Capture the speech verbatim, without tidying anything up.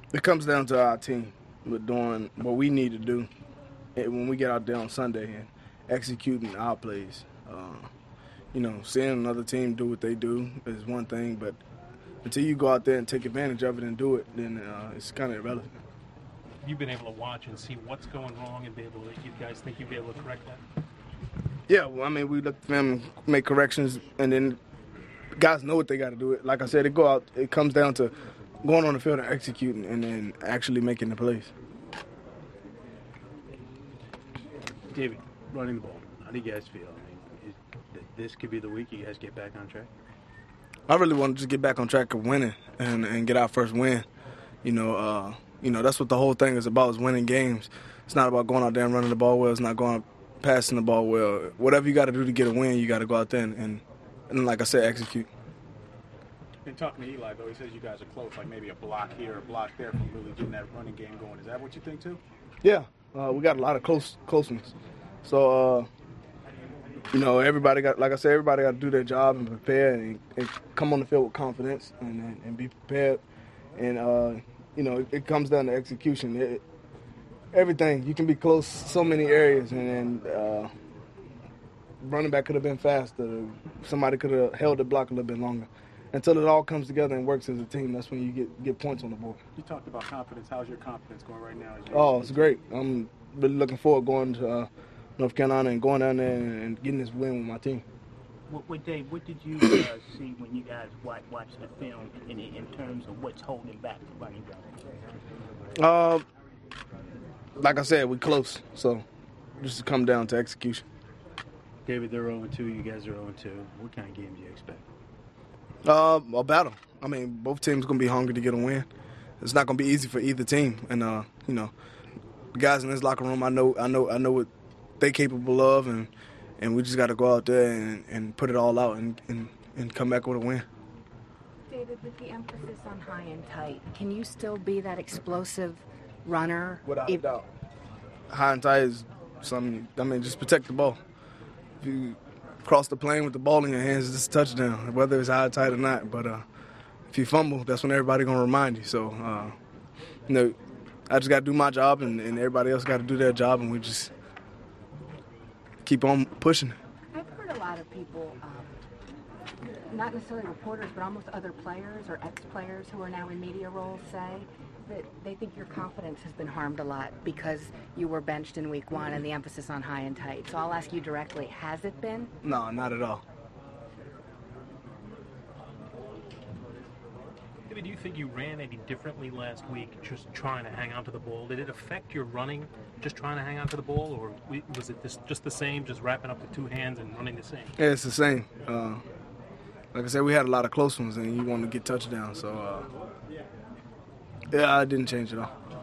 It comes down to our team. We're doing what we need to do when we get out there on Sunday and executing our plays. Uh, you know, seeing another team do what they do is one thing, but until you go out there and take advantage of it and do it, then uh, it's kind of irrelevant. You've been able to watch and see what's going wrong and be able to, you guys think you'll be able to correct that? Yeah, well, I mean, we look at them, make corrections, and then guys know what they got to do. It Like I said, it go out. It comes down to going on the field and executing, and then actually making the plays. David, running the ball. How do you guys feel? I mean, is, this could be the week you guys get back on track. I really want to just get back on track of winning and, and get our first win. You know, uh, you know that's what the whole thing is about: is winning games. It's not about going out there and running the ball well. It's not going passing the ball well. Whatever you got to do to get a win, you got to go out there and, and, and, like I said, execute. In talking to Eli, though, he says you guys are close, like maybe a block here, a block there, from really getting that running game going. Is that what you think too? Yeah, uh, we got a lot of close closeness. So, uh, you know, everybody got, like I said, everybody got to do their job and prepare and, and come on the field with confidence and, and, and be prepared. And, uh, you know, it, it comes down to execution. It, everything. You can be close so many areas, and then uh, running back could have been faster. Somebody could have held the block a little bit longer. Until it all comes together and works as a team, that's when you get, get points on the board. You talked about confidence. How's your confidence going right now? Oh, it's great. I'm really looking forward going to uh, North Carolina and going down there and, and getting this win with my team. What, what Dave, what did you uh, see when you guys watch, watched the film in, in terms of what's holding back the running back? Uh, like I said, we're close, so just come down to execution. David, they're oh and two. You guys are oh and two. What kind of game do you expect? Uh, a battle. I mean, both teams going to be hungry to get a win. It's not going to be easy for either team, and uh, you know, the guys in this locker room, I know, I know, I know what they're capable of, and and we just got to go out there and, and put it all out and, and and come back with a win. David, with the emphasis on high and tight, can you still be that explosive runner? Without if- a doubt. High and tight is something. I mean, just protect the ball. If you cross the plane with the ball in your hands, it's a touchdown, whether it's high, tight or not. But uh, if you fumble, that's when everybody gonna remind you. So, uh, you know, I just gotta do my job, and, and everybody else got to do their job, and we just keep on pushing. I've heard a lot of people, um, not necessarily reporters, but almost other players or ex-players who are now in media roles say that they think your confidence has been harmed a lot because you were benched in week one and the emphasis on high and tight. So I'll ask you directly, has it been? No, not at all. David, do you think you ran any differently last week just trying to hang on to the ball? Did it affect your running just trying to hang on to the ball, or was it just, just the same, just wrapping up the two hands and running the same? Yeah, it's the same. Uh, like I said, we had a lot of close ones, and you want to get touchdowns. So, uh, yeah, I didn't change at all.